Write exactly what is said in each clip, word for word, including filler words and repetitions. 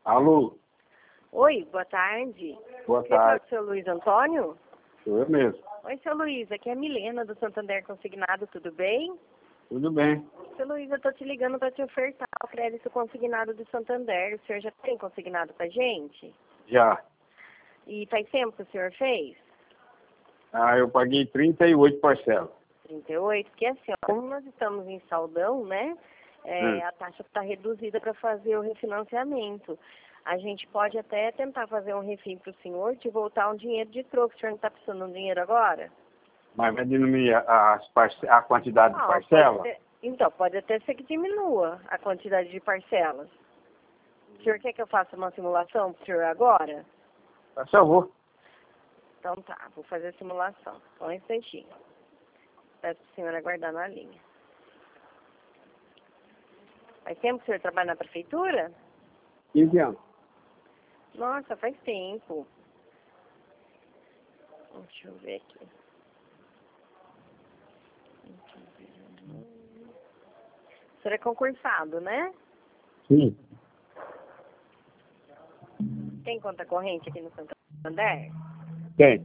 Alô? Oi, boa tarde. Boa Você tarde. é o seu Luiz Antônio? Sou eu mesmo. Oi, seu Luiz, aqui é a Milena do Santander Consignado, tudo bem? Tudo bem. Seu Luiz, eu estou te ligando para te ofertar o crédito consignado do Santander. O senhor já tem consignado com a gente? Já. E faz tempo que o senhor fez? Ah, eu paguei trinta e oito parcelas. trinta e oito, porque assim, ó, como nós estamos em saldão, né? É, Hum. A taxa está reduzida para fazer o refinanciamento. A gente pode até tentar fazer um refim para o senhor, te voltar um dinheiro de troco. O senhor não está precisando de um dinheiro agora? Mas vai diminuir as parce... a quantidade de Ah, parcela? pode ser- Então, pode até ser que diminua a quantidade de parcelas. O senhor quer que eu faça uma simulação para o senhor agora? Por favor. Então tá, vou fazer a simulação. Só um instantinho. Peço para o senhor aguardar na linha. Faz tempo que o senhor trabalha na prefeitura? quinze anos. Nossa, faz tempo. Deixa eu ver aqui. O senhor é concursado, né? Sim. Tem conta corrente aqui no Santander? Tem.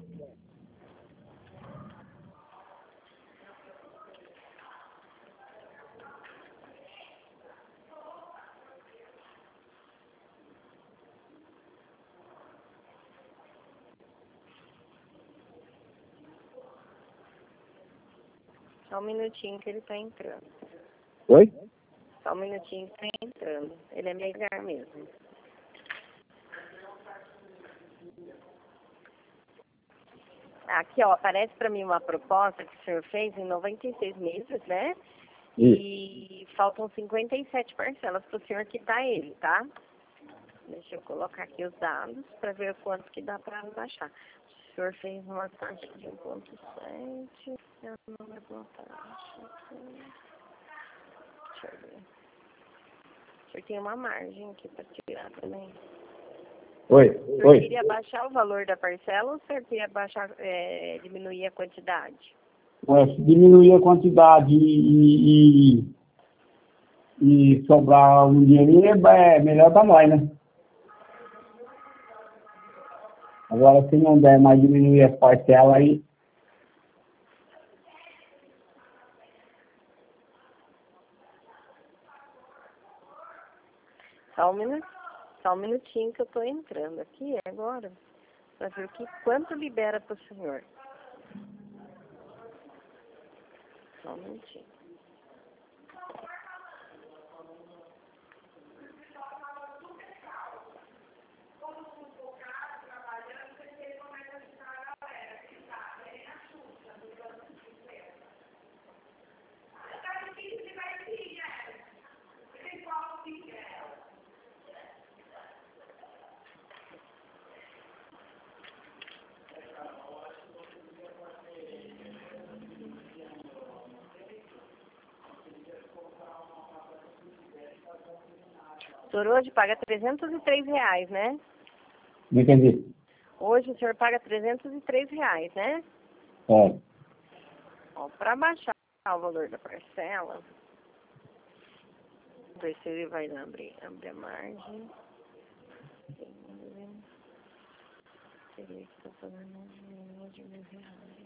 Só um minutinho que ele tá entrando. Oi? Só um minutinho que tá entrando. Ele é melhor mesmo. Aqui, ó, aparece pra mim uma proposta que o senhor fez em noventa e seis meses, né? E faltam cinquenta e sete parcelas pro senhor quitar ele, tá? Deixa eu colocar aqui os dados pra ver quanto que dá pra baixar. O senhor fez uma taxa de um ponto sete. Eu não lembro uma taxa. Deixa eu ver. O senhor tem uma margem aqui pra tirar também. Oi? O senhor Oi? queria baixar o valor da parcela ou o senhor queria baixar, é, diminuir a quantidade? É, se diminuir a quantidade e, e, e sobrar um dinheirinho, é melhor para nós, né? Agora, se não der mais diminuir as parcelas aí, Só um minuto, só um minutinho que eu tô entrando aqui agora, para ver o que, quanto libera para o senhor. Só um minutinho. O senhor hoje paga trezentos e três reais, né? não entendi. Hoje o senhor paga trezentos e três reais, né? É. Para baixar o valor da parcela, ver se ele vai abrir, abrir a margem. Ele está pagando menos de mil reais.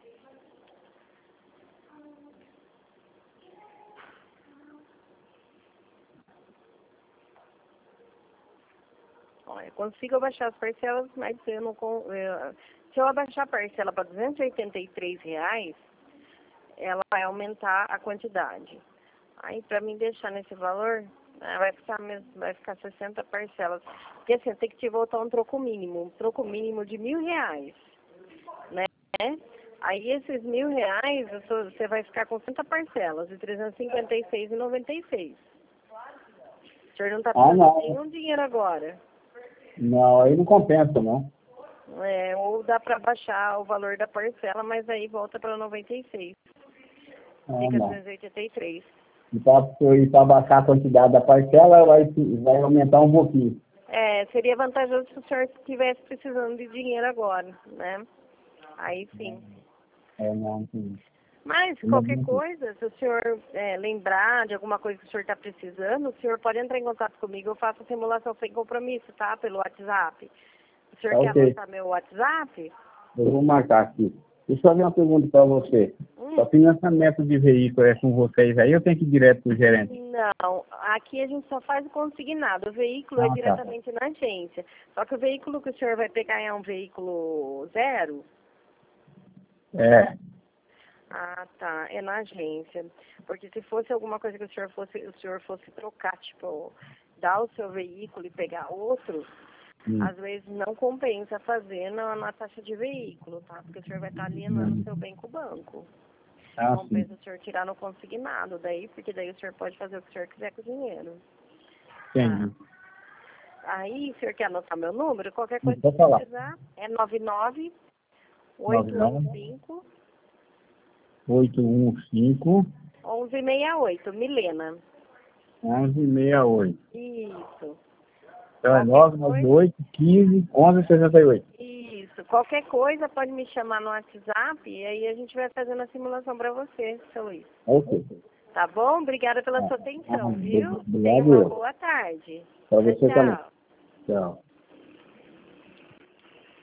Olha, eu consigo abaixar as parcelas, mas eu não... con- eu- se eu abaixar a parcela para duzentos e oitenta e três reais, ela vai aumentar a quantidade. Aí, para mim deixar nesse valor, né, vai ficar mesmo, vai ficar sessenta parcelas. Porque assim, tem que te voltar um troco mínimo, um troco mínimo de mil reais, né? Aí esses mil reais, eu sou- você vai ficar com sessenta parcelas, de trezentos e cinquenta e seis reais e noventa e seis centavos. O senhor não está Ah, precisando não. de nenhum dinheiro agora. Não, aí não compensa, não. É, ou dá para baixar o valor da parcela, mas aí volta para noventa e seis. Ah, Fica não. duzentos e oitenta e três. E para baixar a quantidade da parcela, vai, vai aumentar um pouquinho. É, seria vantajoso se o senhor estivesse precisando de dinheiro agora, né? Aí sim. É, não, entendi. Mas, qualquer coisa, se o senhor é, lembrar de alguma coisa que o senhor está precisando, o senhor pode entrar em contato comigo, eu faço a simulação sem compromisso, tá? Pelo WhatsApp. O senhor Tá, quer ok. anotar meu WhatsApp? Eu vou marcar aqui. Deixa eu fazer uma pergunta para você. Hum. O financiamento de veículo é com vocês aí, eu tenho que ir direto para o gerente? Não, aqui a gente só faz o consignado. O veículo Ah, é tá. diretamente na agência. Só que o veículo que o senhor vai pegar é um veículo zero? É. Ah, tá. É na agência. Porque se fosse alguma coisa que o senhor fosse, o senhor fosse trocar, tipo, dar o seu veículo e pegar outro, Hum. às vezes não compensa fazer na, na taxa de veículo, tá? Porque o senhor vai estar alienando o Hum. seu bem com o banco. Ah, Compensa sim. o senhor tirar no consignado daí, porque daí o senhor pode fazer o que o senhor quiser com o dinheiro. Entendi. Aí, o senhor quer anotar meu número? Qualquer coisa Pode que falar. precisar, é nove nove nove oito um nove cinco oito um cinco um um seis oito, Milena. um um seis oito. Isso. Então é Qualquer nove nove coisa, oito quinze onze sessenta e oito. isso. Qualquer coisa pode me chamar no WhatsApp e aí a gente vai fazendo a simulação para você, seu Luiz. Ok. Tá bom? Obrigada pela Ah, sua ah, atenção, viu? Tenha obrigado uma eu. boa tarde. Para Tchau, você também. tchau. Tchau.